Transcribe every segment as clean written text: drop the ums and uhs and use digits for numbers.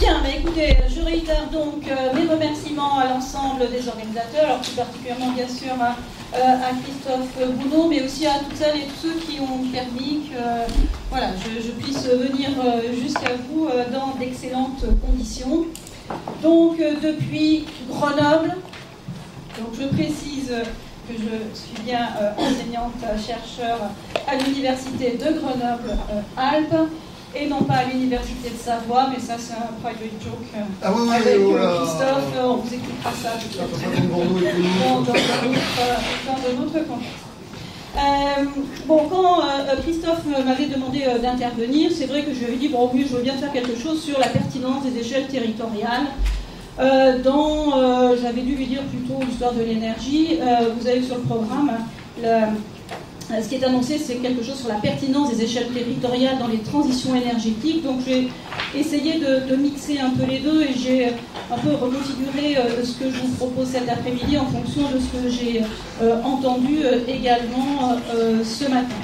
Bien, mais écoutez, je réitère donc mes remerciements à l'ensemble des organisateurs, alors plus particulièrement bien sûr à Christophe Boudon, mais aussi à toutes celles et tous ceux qui ont permis que voilà, je puisse venir jusqu'à vous dans d'excellentes conditions. Donc depuis Grenoble, donc je précise que je suis bien enseignante-chercheur à l'université de Grenoble-Alpes, et non pas à l'université de Savoie, mais ça c'est un private joke avec Christophe, on vous expliquera ça dans un autre contexte. Quand Christophe m'avait demandé d'intervenir, c'est vrai que je lui ai dit, bon oui, je veux bien faire quelque chose sur la pertinence des échelles territoriales. J'avais dû lui dire plutôt l'histoire de l'énergie. Vous avez sur le programme, ce qui est annoncé, c'est quelque chose sur la pertinence des échelles territoriales dans les transitions énergétiques. Donc j'ai essayé de mixer un peu les deux et j'ai un peu reconfiguré ce que je vous propose cet après-midi en fonction de ce que j'ai entendu également ce matin.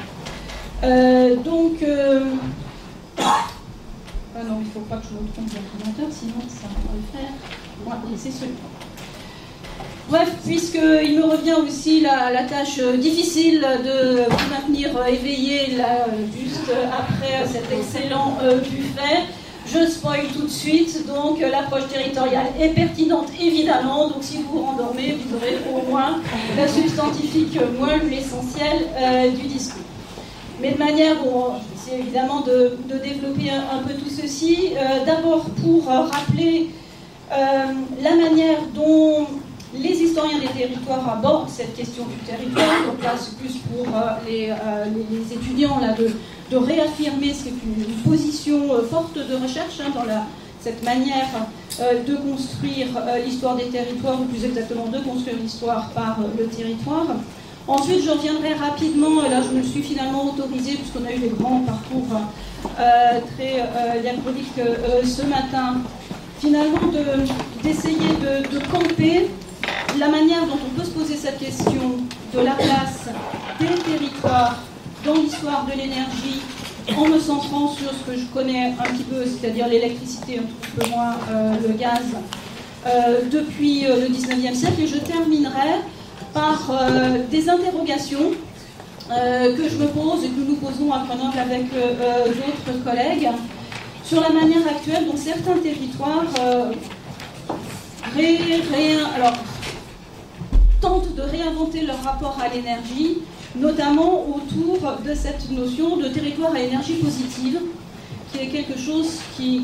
Non, il ne faut pas que je me trompe d'imprimeur, sinon ça va le faire. Voilà, c'est celui-là. Bref, puisqu'il me revient aussi la tâche difficile de vous maintenir éveillé là, juste après cet excellent buffet, je spoil tout de suite. Donc l'approche territoriale est pertinente évidemment, donc si vous vous rendormez, vous aurez au moins la substantifique moelle, l'essentiel du discours. Mais de manière, je vais essayer évidemment de développer un peu tout ceci. D'abord pour rappeler la manière dont les historiens des territoires abordent cette question du territoire. Donc là, c'est plus pour les étudiants là, de réaffirmer ce qui est une position forte de recherche dans cette manière de construire l'histoire des territoires, ou plus exactement de construire l'histoire par le territoire. Ensuite, je reviendrai rapidement, là je me suis finalement autorisée, puisqu'on a eu des grands parcours très diachroniques ce matin, finalement d'essayer de camper la manière dont on peut se poser cette question de la place des territoires dans l'histoire de l'énergie, en me centrant sur ce que je connais un petit peu, c'est-à-dire l'électricité, un tout petit peu moins le gaz, depuis le 19e siècle. Et je terminerai par des interrogations que je me pose et que nous posons à Grenoble avec d'autres collègues sur la manière actuelle dont certains territoires tentent de réinventer leur rapport à l'énergie, notamment autour de cette notion de territoire à énergie positive, qui est quelque chose qui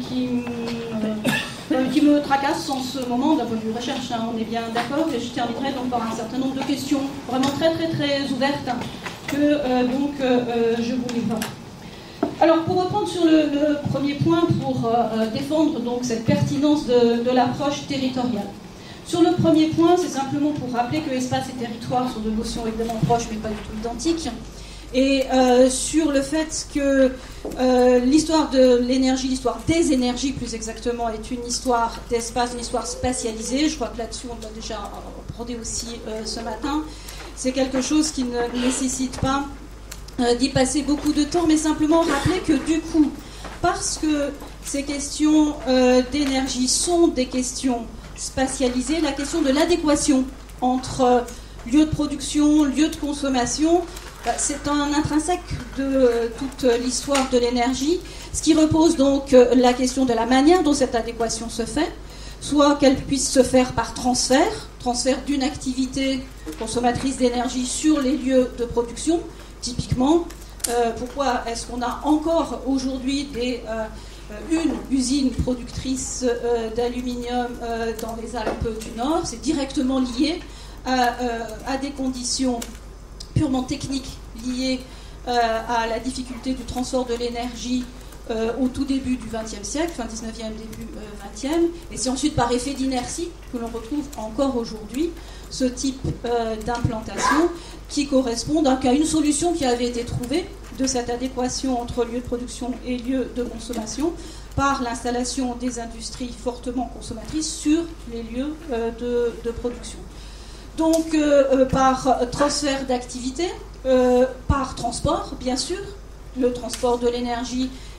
me tracasse en ce moment d'un point de vue recherche, on est bien d'accord, et je terminerai donc par un certain nombre de questions vraiment très très très ouvertes que je vous livre. Alors pour reprendre sur le premier point, pour défendre donc cette pertinence de l'approche territoriale. Sur le premier point, c'est simplement pour rappeler que espace et territoire sont deux notions évidemment proches mais pas du tout identiques. Et sur le fait que l'histoire de l'énergie, l'histoire des énergies plus exactement, est une histoire d'espace, une histoire spatialisée. Je crois que là-dessus on l'a déjà abordé aussi ce matin. C'est quelque chose qui ne nécessite pas d'y passer beaucoup de temps, mais simplement rappeler que du coup, parce que ces questions d'énergie sont des questions spatialisées, la question de l'adéquation entre lieu de production, lieu de consommation, c'est un intrinsèque de toute l'histoire de l'énergie, ce qui repose donc la question de la manière dont cette adéquation se fait, soit qu'elle puisse se faire par transfert d'une activité consommatrice d'énergie sur les lieux de production. Typiquement, pourquoi est-ce qu'on a encore aujourd'hui une usine productrice d'aluminium dans les Alpes du Nord? C'est directement lié à des conditions purement techniques liées à la difficulté du transport de l'énergie au tout début du XXe siècle, fin 19e, début XXe, et c'est ensuite par effet d'inertie que l'on retrouve encore aujourd'hui ce type d'implantation qui correspond donc à une solution qui avait été trouvée de cette adéquation entre lieu de production et lieu de consommation par l'installation des industries fortement consommatrices sur les lieux de production. Donc par transfert d'activité, par transport bien sûr, le transport de l'énergie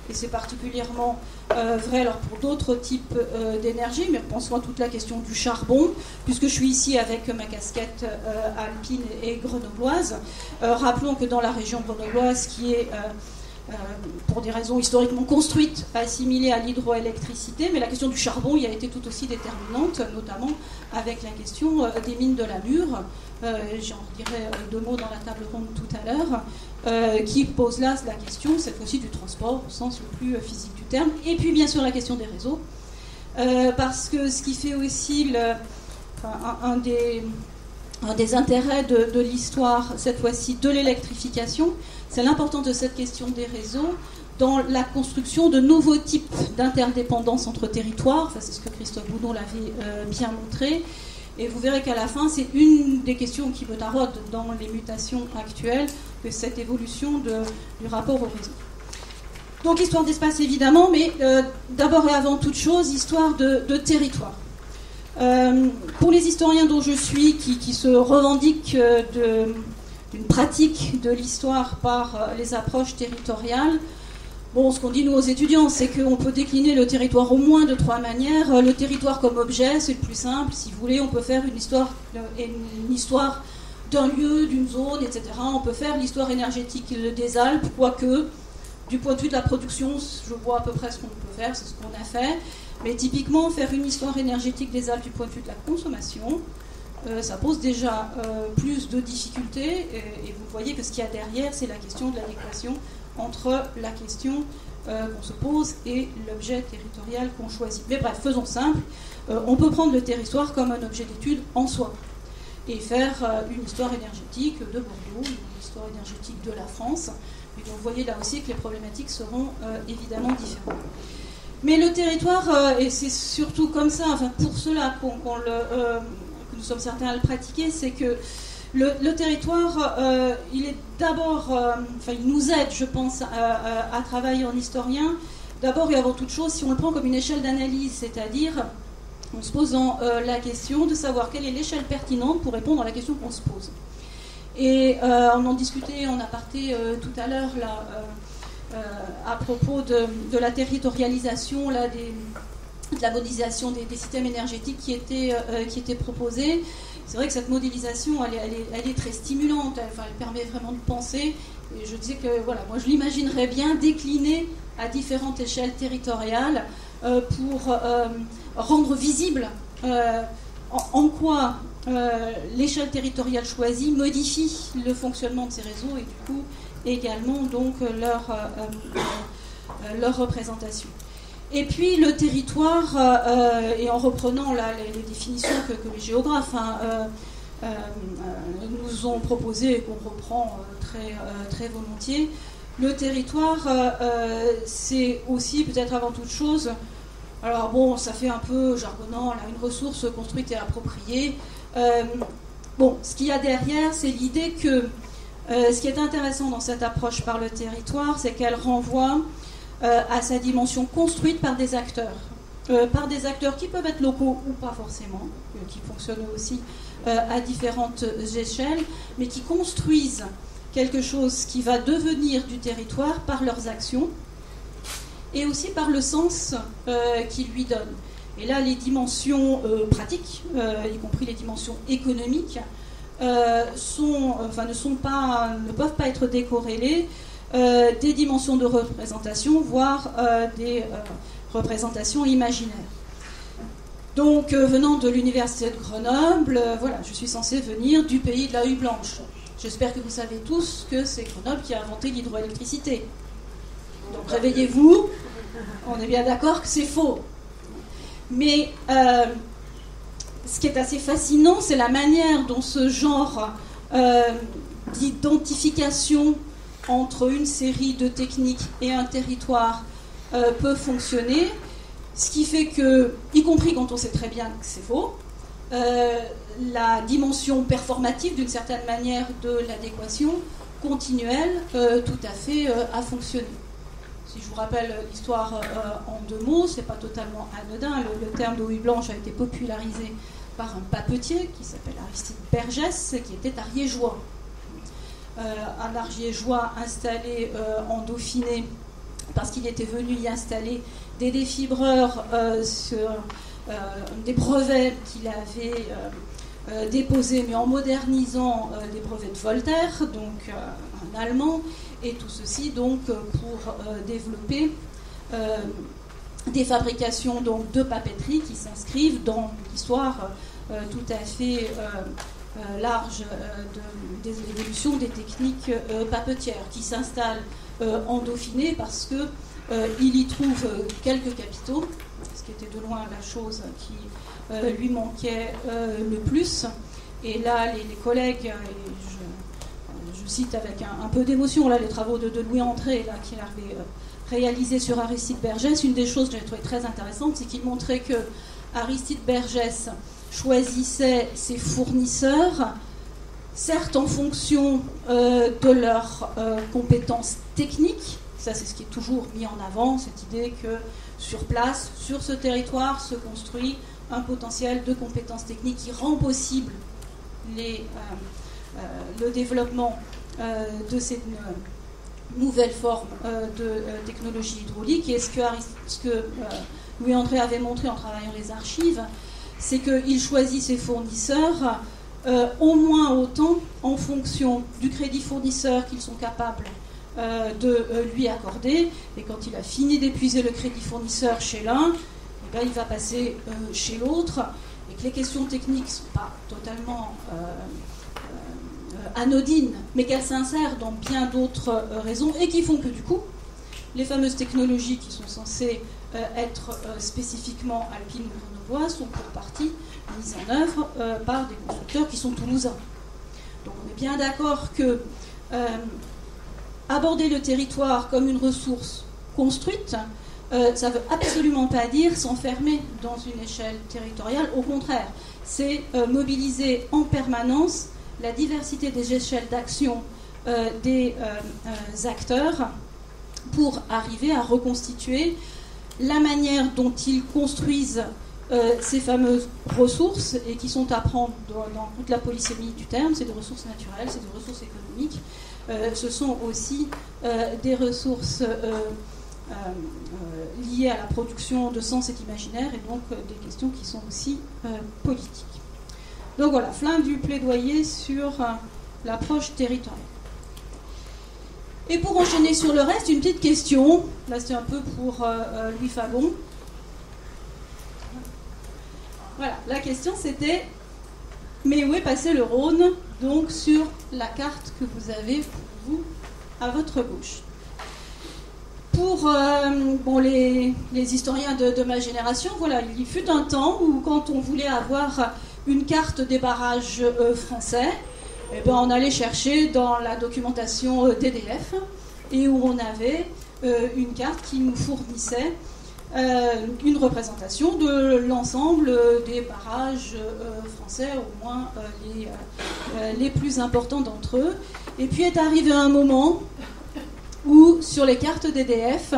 et c'est particulièrement vrai alors pour d'autres types d'énergie, mais pensons à toute la question du charbon, puisque je suis ici avec ma casquette alpine et grenobloise. Rappelons que dans la région grenobloise, qui est pour des raisons historiquement construites, assimilée à l'hydroélectricité, mais la question du charbon y a été tout aussi déterminante, notamment avec la question des mines de la Mure. J'en dirai 2 mots dans la table ronde tout à l'heure, qui pose là la question, cette fois-ci, du transport au sens le plus physique du terme, et puis bien sûr la question des réseaux, parce que ce qui fait aussi un des intérêts de l'histoire, cette fois-ci, de l'électrification, c'est l'importance de cette question des réseaux dans la construction de nouveaux types d'interdépendance entre territoires. Enfin, c'est ce que Christophe Boudon l'avait bien montré. Et vous verrez qu'à la fin, c'est une des questions qui me taraude dans les mutations actuelles, que cette évolution du rapport au réseau. Donc, histoire d'espace, évidemment, mais d'abord et avant toute chose, histoire de territoire. Pour les historiens dont je suis, qui se revendiquent d'une pratique de l'histoire par les approches territoriales, bon, ce qu'on dit nous aux étudiants, c'est qu'on peut décliner le territoire au moins de 3 manières. Le territoire comme objet, c'est le plus simple. Si vous voulez, on peut faire une histoire d'un lieu, d'une zone, etc. On peut faire l'histoire énergétique des Alpes, quoique, du point de vue de la production, je vois à peu près ce qu'on peut faire, c'est ce qu'on a fait. Mais typiquement, faire une histoire énergétique des Alpes du point de vue de la consommation, ça pose déjà plus de difficultés. Et vous voyez que ce qu'il y a derrière, c'est la question de l'adéquation entre la question qu'on se pose et l'objet territorial qu'on choisit. Mais bref, faisons simple, on peut prendre le territoire comme un objet d'étude en soi et faire une histoire énergétique de Bordeaux, une histoire énergétique de la France. Et donc vous voyez là aussi que les problématiques seront évidemment différentes. Mais le territoire, et c'est surtout comme ça, enfin pour cela que nous sommes certains à le pratiquer, c'est que le territoire, il est d'abord, il nous aide, je pense, à travailler en historien, d'abord et avant toute chose, si on le prend comme une échelle d'analyse, c'est-à-dire en se posant la question de savoir quelle est l'échelle pertinente pour répondre à la question qu'on se pose. Et on en discutait en aparté tout à l'heure, là, à propos de la territorialisation, là, de la modélisation des systèmes énergétiques qui était proposée. C'est vrai que cette modélisation, elle est très stimulante, elle permet vraiment de penser. Et je disais que voilà, moi je l'imaginerais bien déclinée à différentes échelles territoriales pour rendre visible en quoi l'échelle territoriale choisie modifie le fonctionnement de ces réseaux et du coup également donc leur représentation. Et puis le territoire, et en reprenant là, les définitions que les géographes nous ont proposées et qu'on reprend très volontiers, le territoire, c'est aussi peut-être avant toute chose, alors bon, ça fait un peu jargonnant, là, une ressource construite et appropriée. Ce qu'il y a derrière, c'est l'idée que ce qui est intéressant dans cette approche par le territoire, c'est qu'elle renvoie à sa dimension construite par des acteurs qui peuvent être locaux ou pas forcément, qui fonctionnent aussi à différentes échelles, mais qui construisent quelque chose qui va devenir du territoire par leurs actions et aussi par le sens qu'ils lui donnent. Et là, les dimensions pratiques, y compris les dimensions économiques, ne peuvent pas être décorrélées des dimensions de représentation, voire des représentations imaginaires. Donc, venant de l'université de Grenoble, voilà, je suis censée venir du pays de la Hue Blanche. J'espère que vous savez tous que c'est Grenoble qui a inventé l'hydroélectricité. Donc, réveillez-vous, on est bien d'accord que c'est faux. Mais ce qui est assez fascinant, c'est la manière dont ce genre d'identification entre une série de techniques et un territoire peut fonctionner, ce qui fait que, y compris quand on sait très bien que c'est faux, la dimension performative d'une certaine manière de l'adéquation continuelle tout à fait à fonctionner. Si je vous rappelle l'histoire en 2 mots, c'est pas totalement anodin. Le terme de Hue Blanche a été popularisé par un papetier qui s'appelle Aristide Bergès, qui était ariégeois. Un ariégeois installé en Dauphiné parce qu'il était venu y installer des défibreurs sur des brevets qu'il avait déposés, mais en modernisant des brevets de Voltaire, donc un Allemand, et tout ceci donc pour développer des fabrications donc, de papeterie qui s'inscrivent dans l'histoire tout à fait large des évolutions des techniques papetières, qui s'installent en Dauphiné parce qu'il y trouve quelques capitaux, ce qui était de loin la chose qui lui manquait le plus. Et là, les collègues, et je cite avec un peu d'émotion là, les travaux de Louis André là, qu'il avait réalisé sur Aristide Bergès. Une des choses que j'ai trouvé très intéressante, c'est qu'il montrait que Aristide Bergès choisissait ses fournisseurs, certes en fonction de leurs compétences techniques. Ça, c'est ce qui est toujours mis en avant, cette idée que sur place, sur ce territoire, se construit un potentiel de compétences techniques qui rend possible le développement de ces nouvelles formes de technologie hydraulique. Et ce que Louis André avait montré en travaillant les archives, c'est qu'il choisit ses fournisseurs au moins autant en fonction du crédit fournisseur qu'ils sont capables de lui accorder. Et quand il a fini d'épuiser le crédit fournisseur chez l'un, eh bien, il va passer chez l'autre, et que les questions techniques ne sont pas totalement anodines, mais qu'elles s'insèrent dans bien d'autres raisons, et qui font que du coup, les fameuses technologies qui sont censées être spécifiquement alpines ou grenobloises sont pour partie mises en œuvre par des constructeurs qui sont toulousains. Donc on est bien d'accord que aborder le territoire comme une ressource construite, ça ne veut absolument pas dire s'enfermer dans une échelle territoriale. Au contraire, c'est mobiliser en permanence la diversité des échelles d'action des acteurs pour arriver à reconstituer la manière dont ils construisent ces fameuses ressources, et qui sont à prendre dans toute la polysémie du terme. C'est des ressources naturelles, c'est des ressources économiques, ce sont aussi des ressources liées à la production de sens et d'imaginaire, et donc des questions qui sont aussi politiques. Donc voilà, fin du plaidoyer sur l'approche territoriale. Et pour enchaîner sur le reste, une petite question, là c'est un peu pour Louis Fagon. Voilà, la question c'était, mais où est passé le Rhône, donc sur la carte que vous avez pour vous à votre gauche. Pour les historiens de ma génération, voilà, il fut un temps où quand on voulait avoir une carte des barrages français, eh ben, on allait chercher dans la documentation TDF, et où on avait une carte qui nous fournissait une représentation de l'ensemble des barrages français, au moins les plus importants d'entre eux. Et puis est arrivé un moment où, sur les cartes DDF,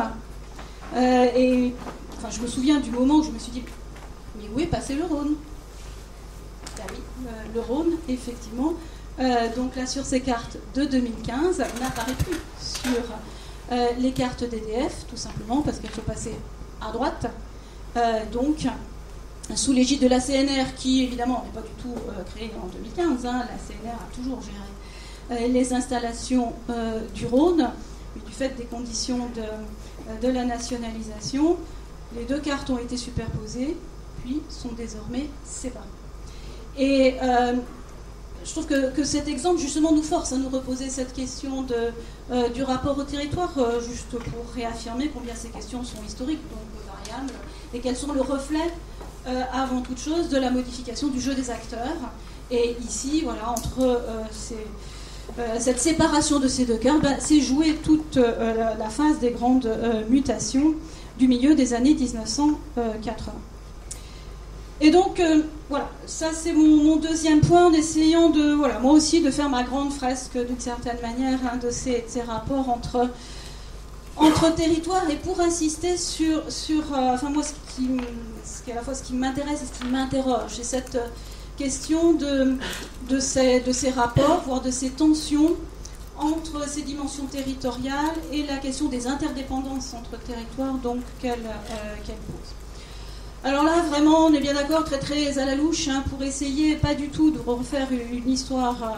je me souviens du moment où je me suis dit, mais où est passé le Rhône? Ah oui, le Rhône, effectivement. Donc là, sur ces cartes de 2015, n'apparaît plus sur les cartes DDF, tout simplement parce qu'elles sont passées à droite, donc sous l'égide de la CNR, qui évidemment n'est pas du tout créée en 2015, la CNR a toujours géré les installations du Rhône, mais du fait des conditions de la nationalisation, les deux cartes ont été superposées, puis sont désormais séparées. Et je trouve que cet exemple, justement, nous force à nous reposer cette question du rapport au territoire, juste pour réaffirmer combien ces questions sont historiques, donc variables, et qu'elles sont le reflet, avant toute chose, de la modification du jeu des acteurs. Et ici, voilà, entre cette séparation de ces deux cœurs, c'est joué toute la phase des grandes mutations du milieu des années 1980. Et donc, voilà, ça c'est mon deuxième point, en essayant de, voilà, moi aussi de faire ma grande fresque d'une certaine manière, de ces rapports entre territoires, et pour insister sur moi, ce qui est à la fois ce qui m'intéresse et ce qui m'interroge, c'est cette question de ces rapports, voire de ces tensions entre ces dimensions territoriales et la question des interdépendances entre territoires donc qu'elle pose. Alors là, vraiment, on est bien d'accord, très très à la louche, hein, pour essayer pas du tout de refaire une histoire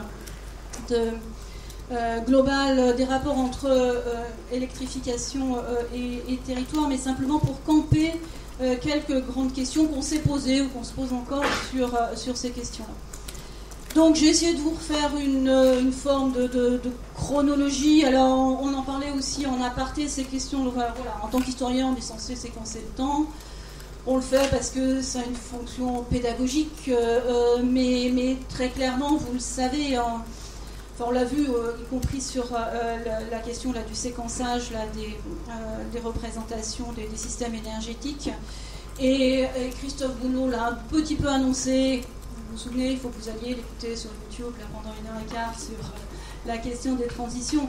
globale des rapports entre électrification et territoire, mais simplement pour camper quelques grandes questions qu'on s'est posées ou qu'on se pose encore sur ces questions-là. Donc j'ai essayé de vous refaire une forme de chronologie. Alors on en parlait aussi en aparté, ces questions, voilà, en tant qu'historien on est censé séquencer le temps. On le fait parce que ça a une fonction pédagogique, mais très clairement, vous le savez, hein, enfin, on l'a vu, y compris sur la question là, du séquençage là, des représentations des systèmes énergétiques. Et Christophe Gounod l'a un petit peu annoncé. Vous vous souvenez, il faut que vous alliez l'écouter sur YouTube là, pendant 1h15 sur la question des transitions.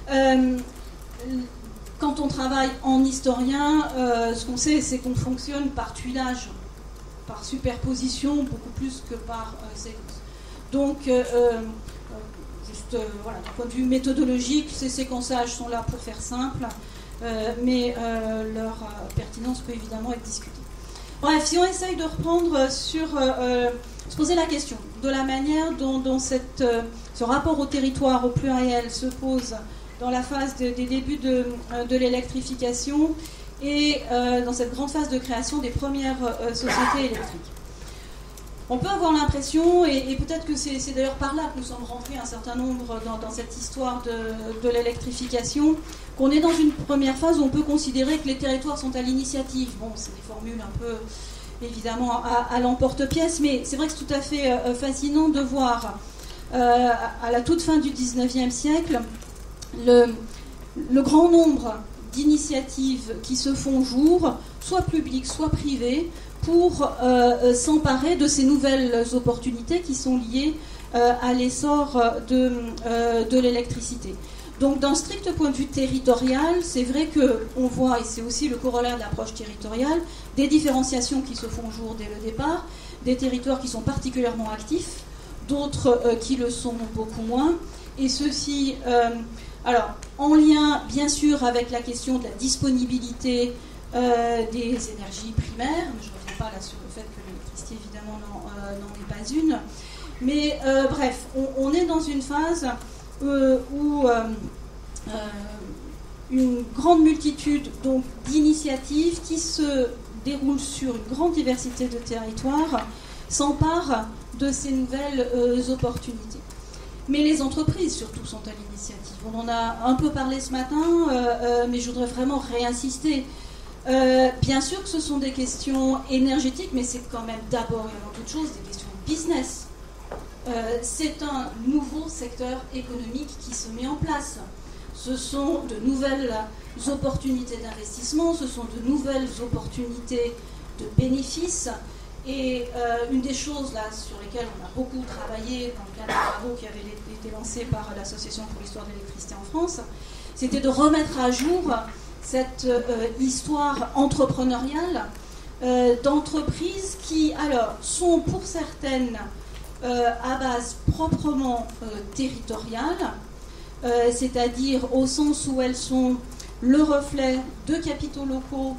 Quand on travaille en historien, ce qu'on sait, c'est qu'on fonctionne par tuilage, par superposition, beaucoup plus que par séquence. Donc, voilà, d'un point de vue méthodologique, ces séquençages sont là pour faire simple, mais leur pertinence peut évidemment être discutée. Bref, si on essaye de reprendre sur se poser la question de la manière dont ce rapport au territoire, au pluriel, se pose dans la phase des débuts de l'électrification et dans cette grande phase de création des premières sociétés électriques. On peut avoir l'impression, et peut-être que c'est d'ailleurs par là que nous sommes rentrés un certain nombre dans cette histoire de l'électrification, qu'on est dans une première phase où on peut considérer que les territoires sont à l'initiative. Bon, c'est des formules un peu, évidemment, à l'emporte-pièce, mais c'est vrai que c'est tout à fait fascinant de voir, à la toute fin du XIXe siècle, le grand nombre d'initiatives qui se font jour, soit publiques, soit privées, pour s'emparer de ces nouvelles opportunités qui sont liées à l'essor de l'électricité. Donc d'un strict point de vue territorial, c'est vrai qu'on voit, et c'est aussi le corollaire de l'approche territoriale, des différenciations qui se font jour dès le départ, des territoires qui sont particulièrement actifs, d'autres qui le sont beaucoup moins, et ceci... alors, en lien, bien sûr, avec la question de la disponibilité des énergies primaires, mais je ne reviens pas là sur le fait que l'électricité, évidemment, n'en est pas une. Mais bref, on est dans une phase où une grande multitude donc, d'initiatives qui se déroulent sur une grande diversité de territoires s'emparent de ces nouvelles opportunités. Mais les entreprises, surtout, sont à l'initiative. On en a un peu parlé ce matin, mais je voudrais vraiment réinsister. Bien sûr que ce sont des questions énergétiques, mais c'est quand même d'abord et avant toute chose des questions de business. C'est un nouveau secteur économique qui se met en place. Ce sont de nouvelles opportunités d'investissement, ce sont de nouvelles opportunités de bénéfices. Et une des choses là, sur lesquelles on a beaucoup travaillé dans le cadre des travaux qui avaient été lancés par l'Association pour l'histoire de l'électricité en France, c'était de remettre à jour cette histoire entrepreneuriale d'entreprises qui, alors, sont pour certaines à base proprement territoriale, c'est-à-dire au sens où elles sont le reflet de capitaux locaux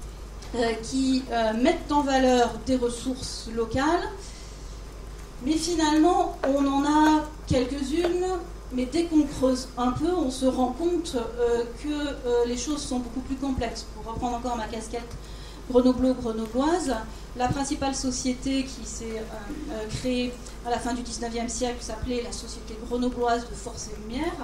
qui mettent en valeur des ressources locales, mais finalement on en a quelques-unes, mais dès qu'on creuse un peu, on se rend compte que les choses sont beaucoup plus complexes. Pour reprendre encore ma casquette grenobloise, la principale société qui s'est créée à la fin du XIXe siècle s'appelait la Société grenobloise de force et lumière,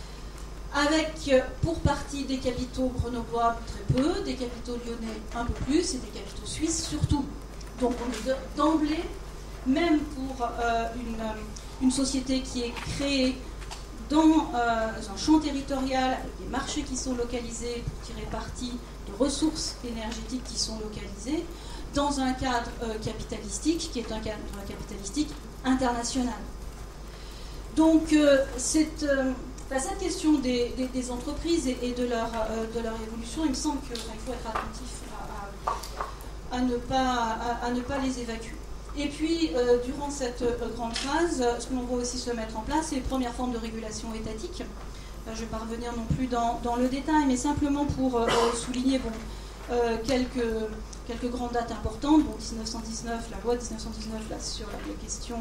avec pour partie des capitaux grenoblois très peu, des capitaux lyonnais un peu plus et des capitaux suisses surtout. Donc on est d'emblée, même pour une société qui est créée dans un champ territorial avec des marchés qui sont localisés pour tirer parti de ressources énergétiques qui sont localisées, dans un cadre capitalistique qui est un cadre capitalistique international. Donc cette question des entreprises et de leur évolution, il me semble qu'il faut être attentif à ne pas les évacuer. Et puis, durant cette grande phase, ce que l'on voit aussi se mettre en place, c'est les premières formes de régulation étatique, je ne vais pas revenir non plus dans le détail, mais simplement pour souligner quelques grandes dates importantes. Bon, 1919, la loi de 1919 là, sur les questions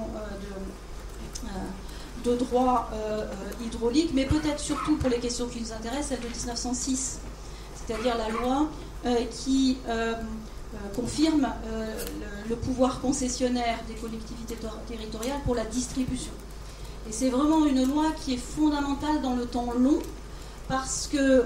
de droit hydraulique, mais peut-être surtout pour les questions qui nous intéressent, celle de 1906, c'est-à-dire la loi qui confirme le pouvoir concessionnaire des collectivités territoriales pour la distribution. Et c'est vraiment une loi qui est fondamentale dans le temps long, parce que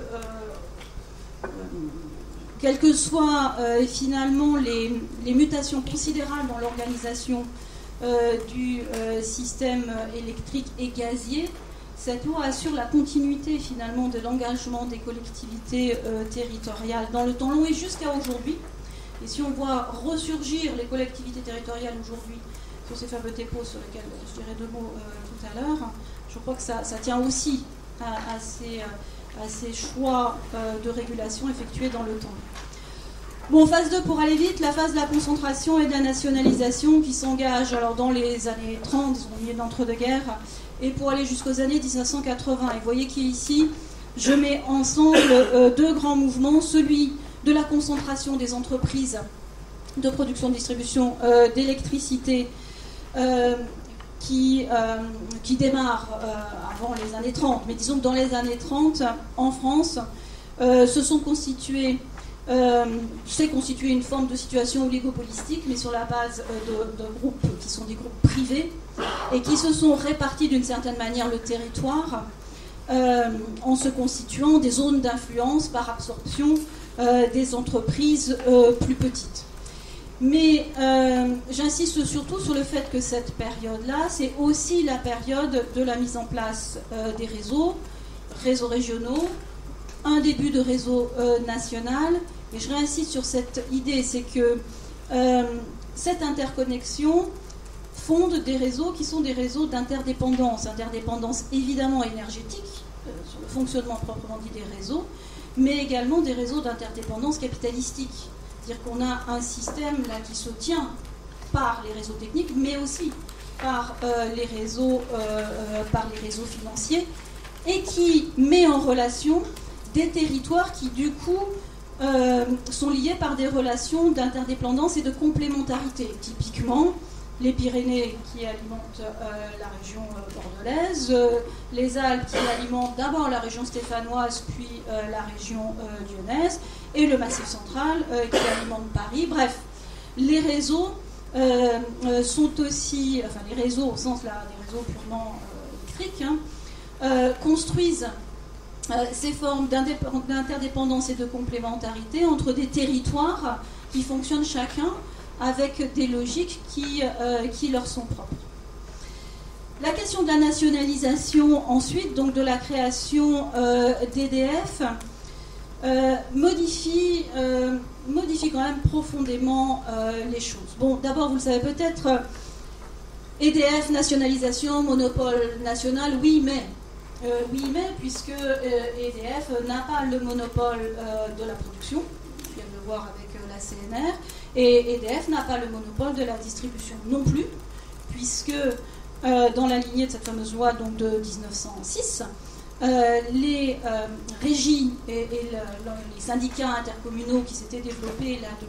quelles que soient finalement les mutations considérables dans l'organisation du système électrique et gazier, cette loi assure la continuité finalement de l'engagement des collectivités territoriales dans le temps long et jusqu'à aujourd'hui. Et si on voit ressurgir les collectivités territoriales aujourd'hui sur ces fameux dépôts sur lesquels je dirai 2 mots tout à l'heure, je crois que ça tient aussi à ces choix de régulation effectués dans le temps. Bon, phase 2, pour aller vite, la phase de la concentration et de la nationalisation qui s'engage alors dans les années 30, au milieu de l'entre-deux-guerres, et pour aller jusqu'aux années 1980. Et vous voyez qu'ici, je mets ensemble 2 grands mouvements, celui de la concentration des entreprises de production-distribution d'électricité qui démarre avant les années 30, mais disons que dans les années 30, en France, s'est constituée une forme de situation oligopolistique, mais sur la base de groupes qui sont des groupes privés et qui se sont répartis d'une certaine manière le territoire en se constituant des zones d'influence par absorption des entreprises plus petites. Mais j'insiste surtout sur le fait que cette période-là, c'est aussi la période de la mise en place des réseaux régionaux, un début de réseau national. Et je réinsiste sur cette idée, c'est que cette interconnexion fonde des réseaux qui sont des réseaux d'interdépendance évidemment énergétique, sur le fonctionnement proprement dit des réseaux, mais également des réseaux d'interdépendance capitalistique. C'est-à-dire qu'on a un système là qui se tient par les réseaux techniques, mais aussi par les réseaux financiers, et qui met en relation des territoires qui du coup sont liés par des relations d'interdépendance et de complémentarité. Typiquement, les Pyrénées qui alimentent la région bordelaise, les Alpes qui alimentent d'abord la région stéphanoise, puis la région lyonnaise, et le Massif central qui alimente Paris. Bref, les réseaux sont aussi, enfin les réseaux au sens là, des réseaux purement électriques, construisent ces formes d'interdépendance et de complémentarité entre des territoires qui fonctionnent chacun avec des logiques qui leur sont propres. La question de la nationalisation, ensuite, donc de la création d'EDF, modifie quand même profondément les choses. Bon, d'abord, vous le savez peut-être, EDF, nationalisation, monopole national, oui, mais puisque EDF n'a pas le monopole de la production, on vient de le voir avec la CNR, et EDF n'a pas le monopole de la distribution non plus, puisque dans la lignée de cette fameuse loi donc, de 1906, les régies et les syndicats intercommunaux qui s'étaient développés là,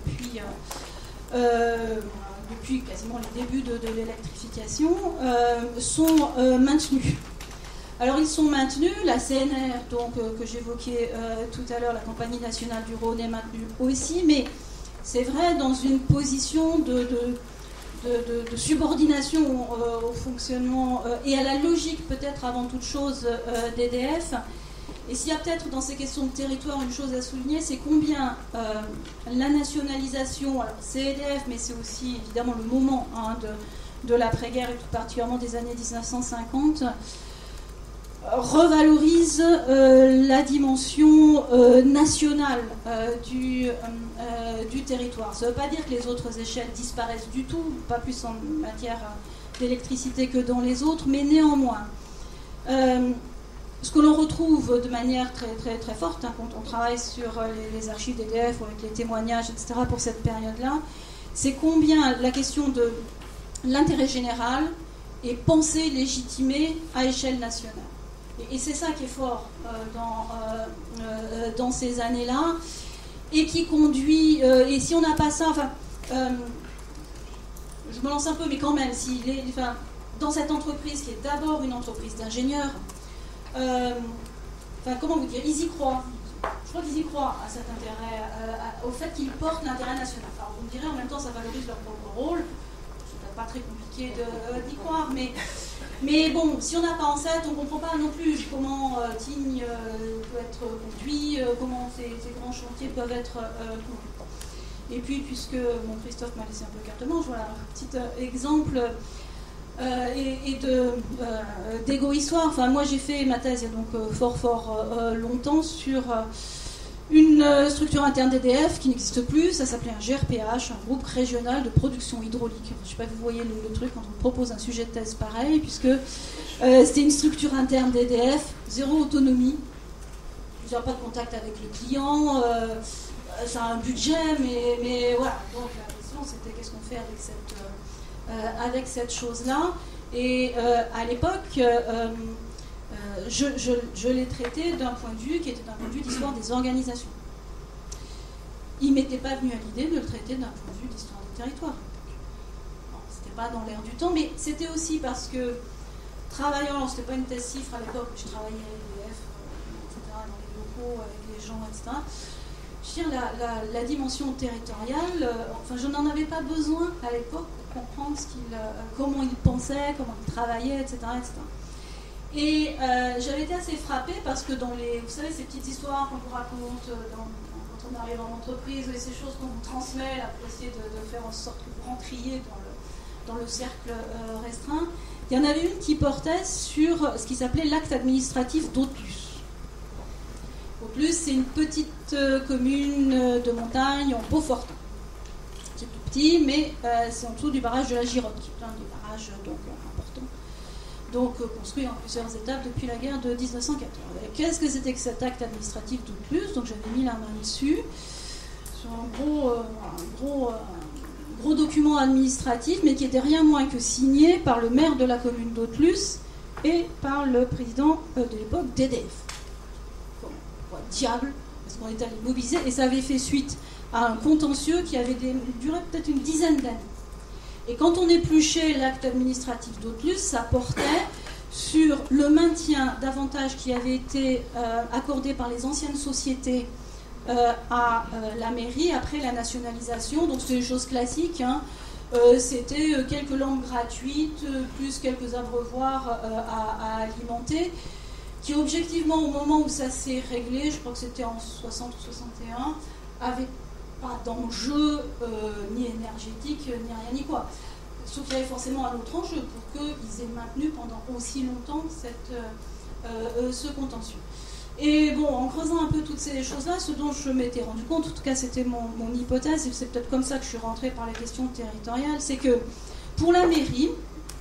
depuis quasiment les débuts de l'électrification sont maintenus. Alors ils sont maintenus, la CNR donc, que j'évoquais tout à l'heure, la Compagnie nationale du Rhône est maintenue aussi, mais c'est vrai dans une position de subordination au fonctionnement et à la logique peut-être avant toute chose d'EDF. Et s'il y a peut-être dans ces questions de territoire une chose à souligner, c'est combien la nationalisation, alors c'est EDF mais c'est aussi évidemment le moment de l'après-guerre et tout particulièrement des années 1950, revalorise la dimension nationale du territoire. Ça ne veut pas dire que les autres échelles disparaissent du tout, pas plus en matière d'électricité que dans les autres, mais néanmoins, ce que l'on retrouve de manière très, très, très forte quand on travaille sur les archives d'EDF ou avec les témoignages, etc., pour cette période-là, c'est combien la question de l'intérêt général est pensée, légitimée à échelle nationale. Et c'est ça qui est fort dans ces années-là, et qui conduit, et si on n'a pas ça, enfin, je me lance un peu, mais quand même, dans cette entreprise qui est d'abord une entreprise d'ingénieurs, comment vous dire, ils y croient. Je crois qu'ils y croient à cet intérêt, au fait qu'ils portent l'intérêt national. Alors vous me direz, en même temps, ça valorise leur propre rôle. C'est peut-être pas très compliqué d'y croire, mais bon, si on n'a pas en tête, on ne comprend pas non plus comment Tignes peut être conduit, comment ces grands chantiers peuvent être conduits. Et puis, puisque Christophe m'a laissé un peu carte blanche, voilà un petit exemple d'égo-histoire. Enfin, moi, j'ai fait ma thèse il y a donc fort longtemps sur une structure interne d'EDF qui n'existe plus. Ça s'appelait un GRPH, un groupe régional de production hydraulique. Je ne sais pas si vous voyez le truc quand on propose un sujet de thèse pareil, puisque c'était une structure interne d'EDF, zéro autonomie, il n'y a pas de contact avec le client, ça a un budget, mais voilà. Donc la question c'était qu'est-ce qu'on fait avec cette chose-là. Et à l'époque, je l'ai traité d'un point de vue qui était un point de vue d'histoire des organisations. Il ne m'était pas venu à l'idée de le traiter d'un point de vue d'histoire des territoires. Bon, c'était pas dans l'air du temps, mais c'était aussi parce que travaillant, alors c'était pas une thèse cifre à l'époque, je travaillais à EDF, etc., dans les locaux, avec les gens, etc. Je veux dire, la dimension territoriale, enfin, je n'en avais pas besoin à l'époque pour comprendre comment ils pensaient, comment ils travaillaient, etc., etc. Et j'avais été assez frappée parce que vous savez, ces petites histoires qu'on vous raconte quand on arrive en entreprise, et ces choses qu'on vous transmet là, pour essayer de faire en sorte que vous rentriez dans le cercle restreint, il y en avait une qui portait sur ce qui s'appelait l'acte administratif d'Autlus. Autlus, c'est une petite commune de montagne en Beaufortin. C'est tout petit, mais c'est en dessous du barrage de la Gironde, qui est un des barrages importants. Construit en plusieurs étapes depuis la guerre de 1914. Qu'est-ce que c'était que cet acte administratif d'Autlus? Donc j'avais mis la main dessus, sur un gros document administratif, mais qui était rien moins que signé par le maire de la commune d'Autlus et par le président de l'époque d'EDF. Diable, parce qu'on est allé mobiliser, et ça avait fait suite à un contentieux qui avait duré peut-être une dizaine d'années. Et quand on épluchait l'acte administratif d'Autlus, ça portait sur le maintien d'avantages qui avaient été accordés par les anciennes sociétés à la mairie après la nationalisation. Donc c'était des choses classiques, hein. C'était quelques lampes gratuites, plus quelques abreuvoirs à alimenter, qui objectivement, au moment où ça s'est réglé, je crois que c'était en 60 ou 61, avait pas d'enjeu ni énergétique, ni rien ni quoi. Sauf qu'il y avait forcément un autre enjeu pour qu'ils aient maintenu pendant aussi longtemps ce contentieux. Et bon, en creusant un peu toutes ces choses-là, ce dont je m'étais rendu compte, en tout cas c'était mon hypothèse, et c'est peut-être comme ça que je suis rentrée par les questions territoriales, c'est que pour la mairie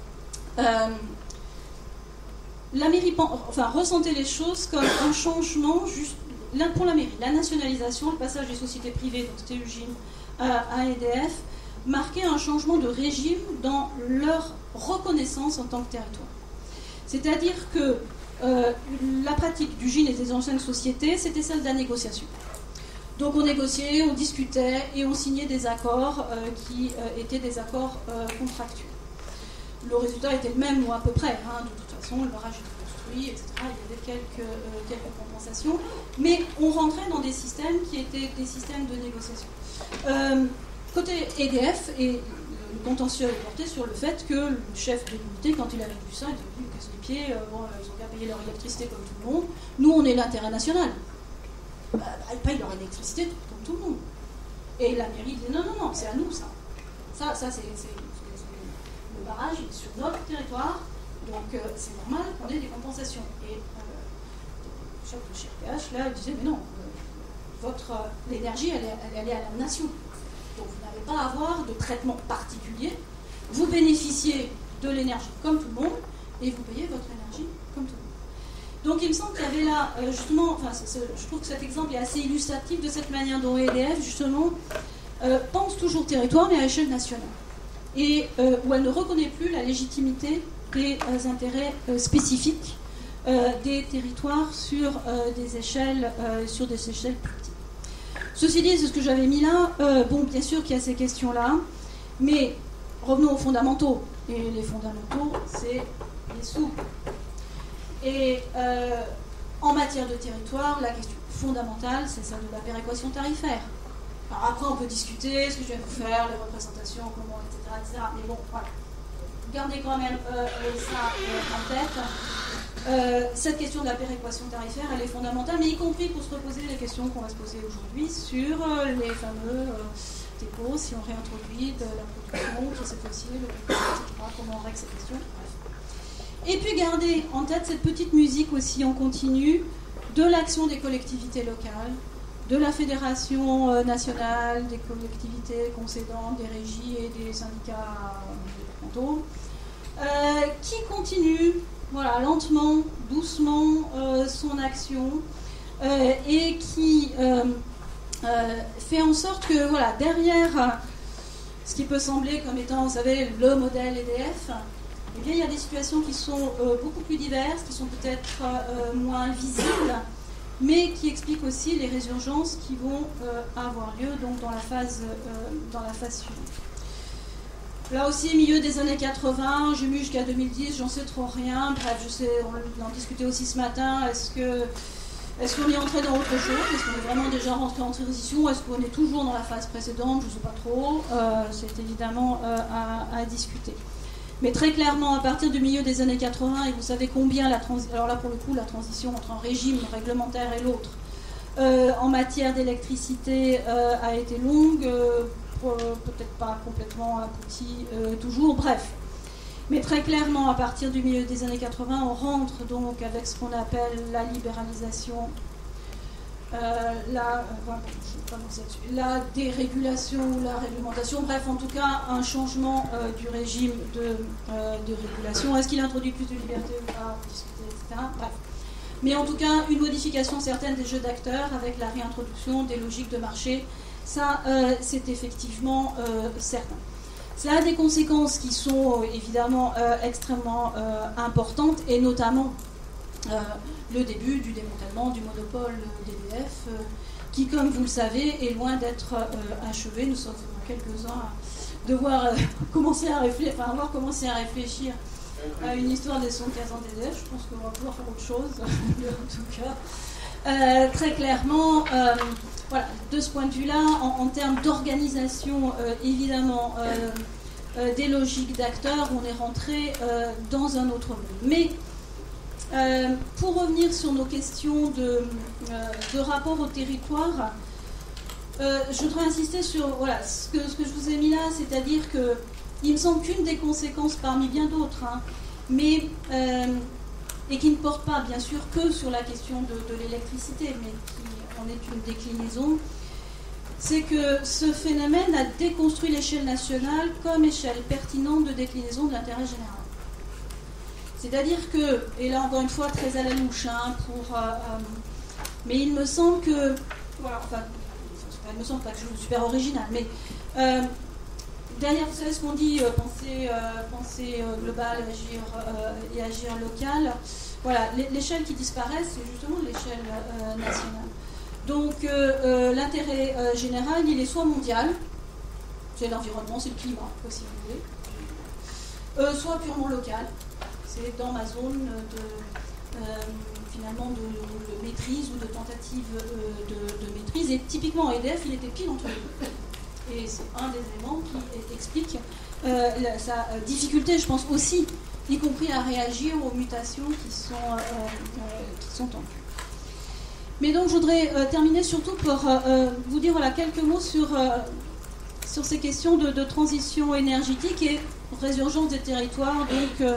ressentait les choses comme un changement juste pour la mairie. La nationalisation, le passage des sociétés privées, donc c'était Ugine, à EDF, marquait un changement de régime dans leur reconnaissance en tant que territoire. C'est-à-dire que la pratique d'Ugine et des anciennes sociétés, c'était celle de la négociation. Donc on négociait, on discutait et on signait des accords qui étaient des accords contractuels. Le résultat était le même, ou à peu près, hein, de toute façon, le barrage était construit, etc. Il y avait quelques compensations, mais on rentrait dans des systèmes qui étaient des systèmes de négociation. Côté EDF, et le contentieux est porté sur le fait que le chef de l'unité, quand il avait vu ça, il a dit « ils cassent les pieds, ils ont qu'à payer leur électricité comme tout le monde, nous on est l'intérêt national. » Ils payent leur électricité comme tout le monde. Et la mairie dit « non, c'est à nous ça. Ça c'est le barrage est sur notre territoire, donc c'est normal qu'on ait des compensations. » Et le chef de GRPH, là, il disait « mais non, l'énergie, elle est à la nation. Donc vous n'allez pas à avoir de traitement particulier. Vous bénéficiez de l'énergie comme tout le monde, et vous payez votre énergie comme tout le monde. Donc il me semble qu'il y avait là, justement, je trouve que cet exemple est assez illustratif de cette manière dont EDF, justement, pense toujours territoire, mais à échelle nationale. Et où elle ne reconnaît plus la légitimité des intérêts spécifiques des territoires sur des échelles plus petites. Ceci dit, c'est ce que j'avais mis là. Bon, bien sûr qu'il y a ces questions-là, mais revenons aux fondamentaux. Et les fondamentaux, c'est les sous. Et en matière de territoire, la question fondamentale, c'est celle de la péréquation tarifaire. Alors après, on peut discuter ce que je viens de vous faire, les représentations, comment, etc. Mais bon, voilà. Gardez quand même ça en tête. Cette question de la péréquation tarifaire, elle est fondamentale, mais y compris pour se reposer les questions qu'on va se poser aujourd'hui sur les fameux dépôts, si on réintroduit de la production, si c'est possible, etc. Comment on règle ces questions. Bref. Et puis gardez en tête cette petite musique aussi en continu de l'action des collectivités locales, de la Fédération nationale, des collectivités concédantes, des régies et des syndicats départementaux, qui continue, voilà, lentement, doucement, son action, et qui fait en sorte que, voilà, derrière ce qui peut sembler comme étant, vous savez, le modèle EDF, eh bien, il y a des situations qui sont beaucoup plus diverses, qui sont peut-être moins visibles, mais qui expliquent aussi les résurgences qui vont avoir lieu donc, dans la phase suivante. Là aussi, milieu des années 80, j'ai mis jusqu'à 2010, j'en sais trop rien. Bref, je sais, on en discutait aussi ce matin. Est-ce qu'on est entré dans autre chose? Est-ce qu'on est vraiment déjà rentré en transition? Est-ce qu'on est toujours dans la phase précédente? Je ne sais pas trop. C'est évidemment à discuter. Mais très clairement, à partir du milieu des années 80, et vous savez combien alors là pour le coup, la transition entre un régime réglementaire et l'autre, en matière d'électricité a été longue, peut-être pas complètement aboutie toujours, bref. Mais très clairement, à partir du milieu des années 80, on rentre donc avec ce qu'on appelle la libéralisation, la dérégulation ou la réglementation, bref, en tout cas, un changement du régime de régulation. Est-ce qu'il introduit plus de liberté ou pas, discuter, etc. Bref. Mais en tout cas, une modification certaine des jeux d'acteurs avec la réintroduction des logiques de marché, ça, c'est effectivement certain. Ça a des conséquences qui sont évidemment extrêmement importantes, et notamment le début du démantèlement du monopole d'EDF, qui, comme vous le savez, est loin d'être achevé. Nous sommes quelques-uns à devoir commencer à réfléchir, enfin avoir commencé à réfléchir à une histoire des 115 ans d'EDF. Je pense qu'on va pouvoir faire autre chose, en tout cas. Très clairement, voilà, de ce point de vue-là, en termes d'organisation, évidemment, des logiques d'acteurs, on est rentré dans un autre monde. Mais pour revenir sur nos questions de rapport au territoire, je voudrais insister sur voilà, ce que je vous ai mis là, c'est-à-dire que il me semble qu'une des conséquences parmi bien d'autres, hein, mais et qui ne porte pas bien sûr que sur la question de l'électricité, mais qui en est une déclinaison, c'est que ce phénomène a déconstruit l'échelle nationale comme échelle pertinente de déclinaison de l'intérêt général. C'est-à-dire que, et là encore une fois très à la louche, hein, mais il me semble que, voilà, enfin, il me semble pas que je suis super original, mais derrière, vous savez ce qu'on dit, penser globale, agir et agir local. Voilà, l'échelle qui disparaît, c'est justement l'échelle nationale. Donc l'intérêt général, il est soit mondial, c'est l'environnement, c'est le climat, si vous voulez, soit purement local. C'est dans ma zone finalement de maîtrise ou de tentative de maîtrise. Et typiquement, EDF, il était pile entre les deux. Et c'est un des éléments qui explique sa difficulté, je pense aussi, y compris à réagir aux mutations qui sont en vue. Mais donc, je voudrais terminer surtout pour vous dire voilà, quelques mots sur ces questions de transition énergétique et résurgence des territoires, donc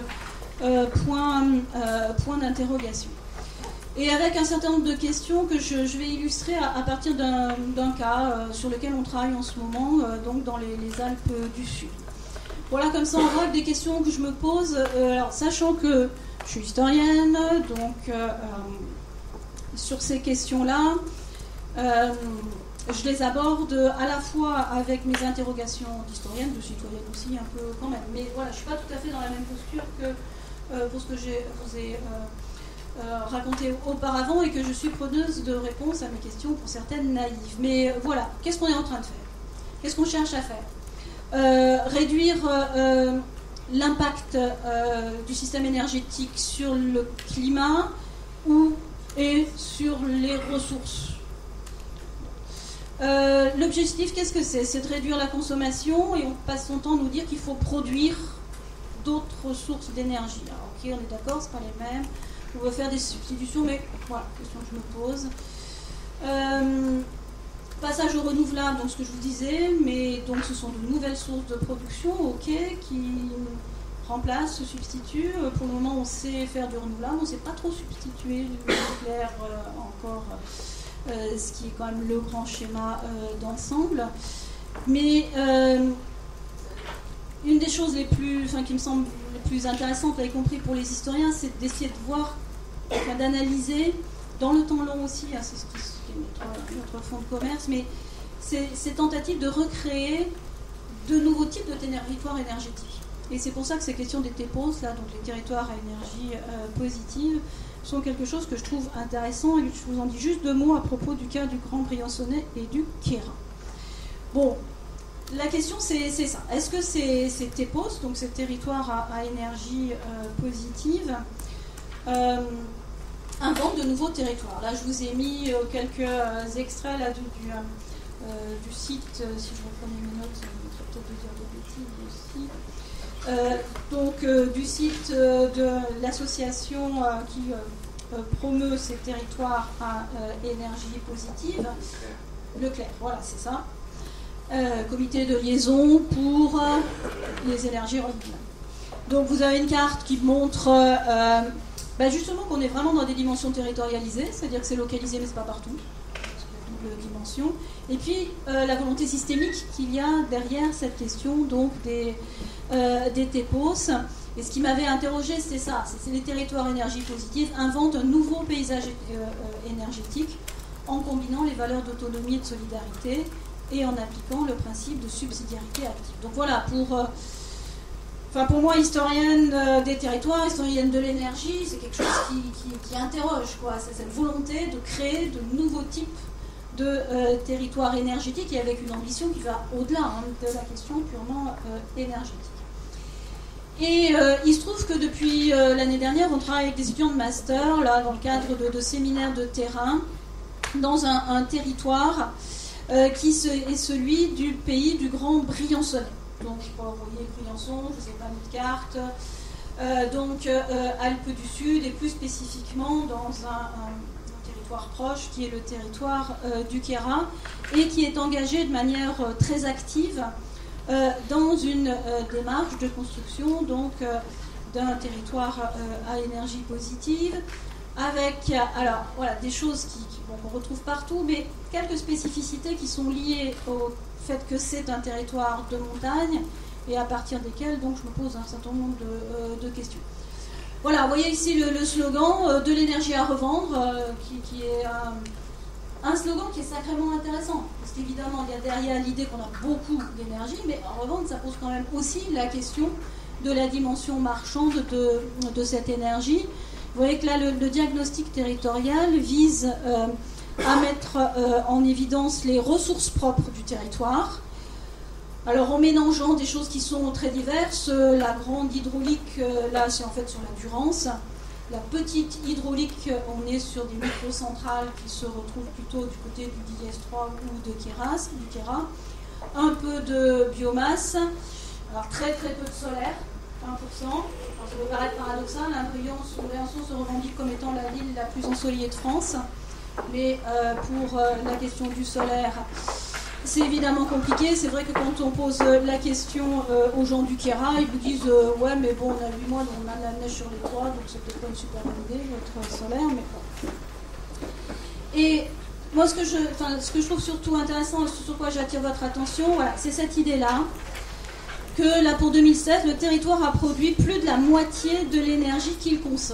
point d'interrogation. Et avec un certain nombre de questions que je vais illustrer à partir d'un cas sur lequel on travaille en ce moment, donc dans les Alpes du Sud. Voilà, comme ça en vrac, des questions que je me pose, alors, sachant que je suis historienne, donc sur ces questions-là, je les aborde à la fois avec mes interrogations d'historienne, de citoyenne aussi un peu quand même, mais voilà, je ne suis pas tout à fait dans la même posture que pour ce que je vous ai raconté auparavant et que je suis preneuse de réponses à mes questions pour certaines naïves. Mais voilà, qu'est-ce qu'on est en train de faire? Qu'est-ce qu'on cherche à faire? Réduire l'impact du système énergétique sur le climat et sur les ressources. L'objectif, qu'est-ce que c'est? C'est de réduire la consommation et on passe son temps à nous dire qu'il faut produire d'autres sources d'énergie. Alors, ok, on est d'accord, c'est pas les mêmes. On veut faire des substitutions, mais voilà, question que je me pose. Passage au renouvelable, donc ce que je vous disais, mais donc ce sont de nouvelles sources de production, ok, qui remplacent, se substituent. Pour le moment, on sait faire du renouvelable, on ne sait pas trop substituer le nucléaire encore, ce qui est quand même le grand schéma d'ensemble. Mais une des choses qui me semble les plus intéressantes, y compris pour les historiens, c'est d'essayer de voir, d'analyser dans le temps long aussi, c'est ce qui est notre fonds de commerce, mais ces tentatives de recréer de nouveaux types de territoires énergétiques. Et c'est pour ça que ces questions des TEPOS, là, donc les territoires à énergie positive, sont quelque chose que je trouve intéressant, et je vous en dis juste 2 mots à propos du cas du Grand Briançonnais et du Queyras. Bon, la question c'est ça. Est-ce que ces TEPOS, donc ces territoires à énergie positive, inventent de nouveaux territoires? Là, je vous ai mis quelques extraits là, du site, si je reprenais mes notes, ça me mettrait peut-être de dire des bêtises aussi. Donc, du site de l'association qui promeut ces territoires à énergie positive, Leclerc, voilà, c'est ça. Comité de liaison pour les énergies renouvelables. Donc, vous avez une carte qui montre justement qu'on est vraiment dans des dimensions territorialisées, c'est-à-dire que c'est localisé mais c'est pas partout, parce qu'il y a double dimension. Et puis la volonté systémique qu'il y a derrière cette question donc des TEPOS. Et ce qui m'avait interrogé, c'est ça, c'est les territoires énergie positive inventent un nouveau paysage énergétique en combinant les valeurs d'autonomie et de solidarité et en appliquant le principe de subsidiarité active. Donc voilà, pour moi, historienne des territoires, historienne de l'énergie, c'est quelque chose qui interroge, quoi. C'est cette volonté de créer de nouveaux types de territoires énergétiques et avec une ambition qui va au-delà de la question purement énergétique. Et il se trouve que depuis l'année dernière, on travaille avec des étudiants de master, là, dans le cadre de séminaires de terrain, dans un territoire qui est celui du pays du Grand Briançonnais. Donc, vous voyez Briançon, je ne sais pas notre carte. Alpes du Sud, et plus spécifiquement dans un territoire proche qui est le territoire du Queyras, et qui est engagé de manière très active dans une démarche de construction d'un territoire à énergie positive, avec des choses qu'on retrouve partout, mais quelques spécificités qui sont liées au fait que c'est un territoire de montagne et à partir desquels donc je me pose un certain nombre de questions. Voilà, vous voyez ici le slogan de l'énergie à revendre, qui est un slogan qui est sacrément intéressant, parce qu'évidemment il y a derrière l'idée qu'on a beaucoup d'énergie, mais à revendre ça pose quand même aussi la question de la dimension marchande de cette énergie. Vous voyez que là le diagnostic territorial vise à mettre en évidence les ressources propres du territoire. Alors en mélangeant des choses qui sont très diverses, la grande hydraulique, là c'est en fait sur la Durance. La petite hydraulique, on est sur des microcentrales qui se retrouvent plutôt du côté du DIS3 ou de Queyras. Un peu de biomasse, alors très très peu de solaire, 1%. Alors, ça peut paraître paradoxal, Briançon se revendique comme étant la ville la plus ensoleillée de France. Mais pour la question du solaire, c'est évidemment compliqué. C'est vrai que quand on pose la question aux gens du Queyras, ils vous disent ouais, mais bon, on a 8 mois, donc on a de la neige sur les toits, donc c'est peut-être pas une super bonne idée, votre solaire, mais bon. Et moi, ce que je trouve surtout intéressant, sur quoi j'attire votre attention, voilà, c'est cette idée-là, que là, pour 2016, le territoire a produit plus de la moitié de l'énergie qu'il consomme.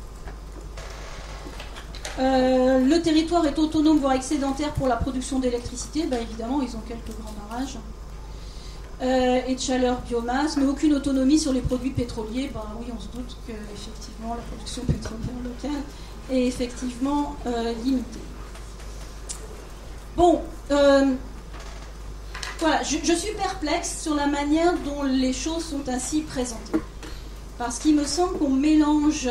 Le territoire est autonome, voire excédentaire pour la production d'électricité. Évidemment, ils ont quelques grands barrages. Et de chaleur, biomasse, mais aucune autonomie sur les produits pétroliers. Oui, on se doute qu'effectivement, la production pétrolière locale est effectivement limitée. Bon, voilà, je suis perplexe sur la manière dont les choses sont ainsi présentées. Parce qu'il me semble qu'on mélange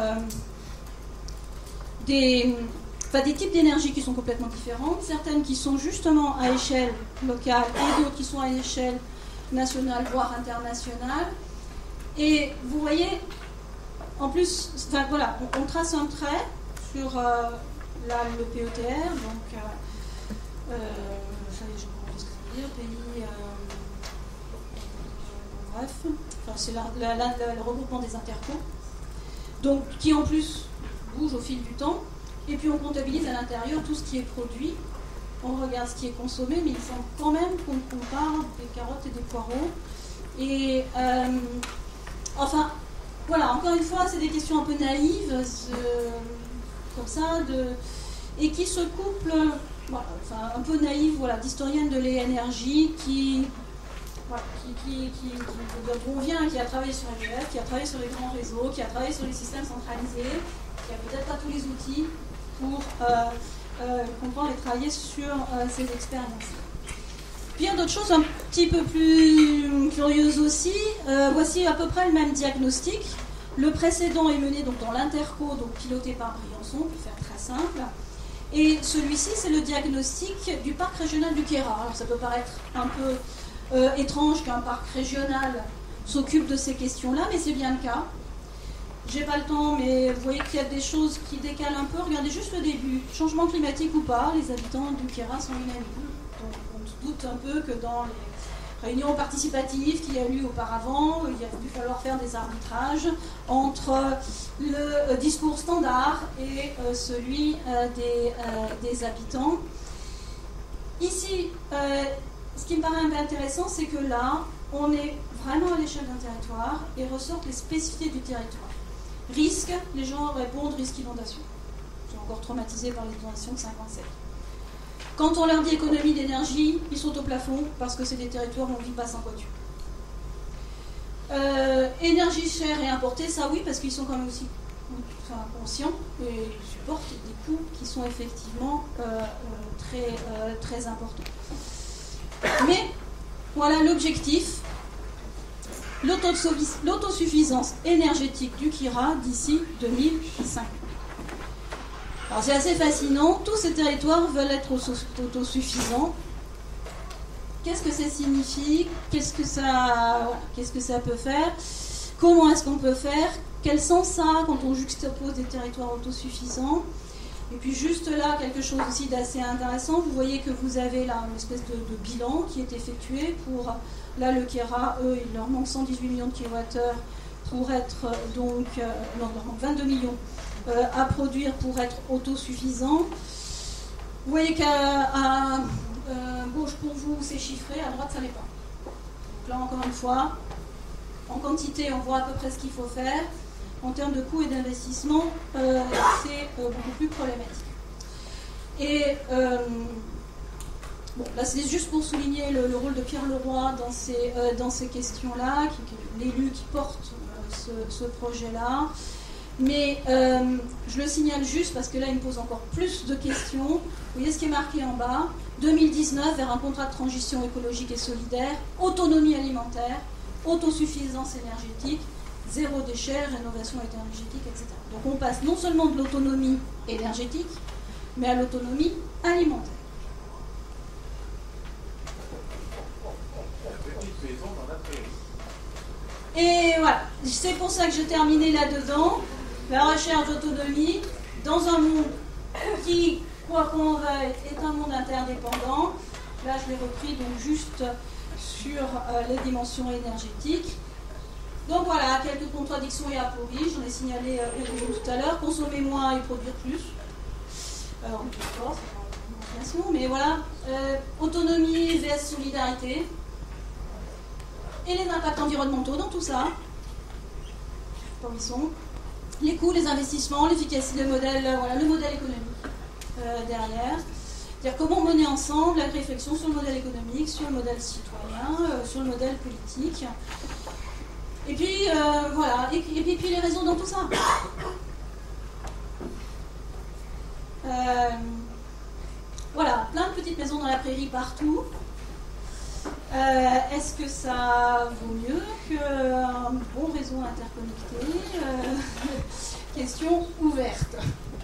des types d'énergie qui sont complètement différentes, certaines qui sont justement à échelle locale et d'autres qui sont à échelle nationale, voire internationale. Et vous voyez, en plus, enfin, voilà, on trace un trait sur le PETR, donc pays, bref, enfin, c'est le regroupement des intercos, donc qui en plus bouge au fil du temps, et puis on comptabilise à l'intérieur tout ce qui est produit, on regarde ce qui est consommé, mais il semble quand même qu'on compare des carottes et des poireaux, et enfin, voilà, encore une fois, c'est des questions un peu naïves, comme ça, et qui se couplent. Voilà, enfin, un peu naïve, voilà, d'historienne de l'énergie qui a travaillé sur EDF, qui a travaillé sur les grands réseaux, qui a travaillé sur les systèmes centralisés, qui a peut-être pas tous les outils pour comprendre et travailler sur ces expériences. Puis il y a d'autres choses un petit peu plus curieuses aussi. Voici à peu près le même diagnostic. Le précédent est mené donc dans l'Interco, donc piloté par Briançon, pour faire très simple. Et celui-ci, c'est le diagnostic du parc régional du Queyras. Alors ça peut paraître un peu étrange qu'un parc régional s'occupe de ces questions-là, mais c'est bien le cas. J'ai pas le temps, mais vous voyez qu'il y a des choses qui décalent un peu. Regardez juste le début. Changement climatique ou pas, les habitants du Queyras sont unanimes. Donc on se doute un peu que dans les réunions participatives qu'il y a eu auparavant, il a dû falloir faire des arbitrages entre le discours standard et celui des habitants. Ici, ce qui me paraît un peu intéressant, c'est que là, on est vraiment à l'échelle d'un territoire et ressortent les spécificités du territoire. Risque, les gens répondent risque inondation. Ils sont encore traumatisés par les inondations de 57. Quand on leur dit économie d'énergie, ils sont au plafond parce que c'est des territoires où on ne vit pas sans voiture. Énergie chère et importée, ça oui, parce qu'ils sont quand même aussi conscients et ils supportent des coûts qui sont effectivement très importants. Mais voilà l'objectif, l'autosuffisance énergétique du Queyras d'ici 2050. Alors c'est assez fascinant, tous ces territoires veulent être autosuffisants. Qu'est-ce que ça signifie? Qu'est-ce que ça peut faire? Comment est-ce qu'on peut faire? Quel sens ça a quand on juxtapose des territoires autosuffisants? Et puis juste là, quelque chose aussi d'assez intéressant, vous voyez que vous avez là une espèce de bilan qui est effectué pour, là le Queyras, il leur manque 118 millions de kilowattheures pour être donc, non, il leur manque 22 millions à produire pour être autosuffisant. Vous voyez qu'à gauche pour vous c'est chiffré, à droite ça l'est pas. Donc là encore une fois, en quantité on voit à peu près ce qu'il faut faire. En termes de coûts et d'investissement, c'est beaucoup plus problématique. Et bon, là c'est juste pour souligner le rôle de Pierre Leroy dans ces questions-là, qui est l'élu qui porte ce projet-là. Mais je le signale juste parce que là il me pose encore plus de questions. Vous voyez ce qui est marqué en bas, 2019 vers un contrat de transition écologique et solidaire, autonomie alimentaire, autosuffisance énergétique, zéro déchet, rénovation énergétique, etc. Donc on passe non seulement de l'autonomie énergétique, mais à l'autonomie alimentaire. Et voilà, c'est pour ça que j'ai terminé là-dedans. La recherche d'autonomie dans un monde qui, quoi qu'on veuille, est un monde interdépendant. Là, je l'ai repris donc juste sur les dimensions énergétiques. Donc voilà, quelques contradictions et apories, j'en ai signalé quelques-unes tout à l'heure. Consommer moins et produire plus. Alors, c'est pas mais voilà. Autonomie vs solidarité. Et les impacts environnementaux dans tout ça. Comme ils sont. Les coûts, les investissements, l'efficacité, le modèle économique derrière. C'est-à-dire comment mener ensemble la réflexion sur le modèle économique, sur le modèle citoyen, sur le modèle politique. Et puis, voilà. Et puis les raisons dans tout ça. Voilà, plein de petites maisons dans la prairie partout. Est-ce que ça vaut mieux qu'un bon réseau interconnecté? Question ouverte.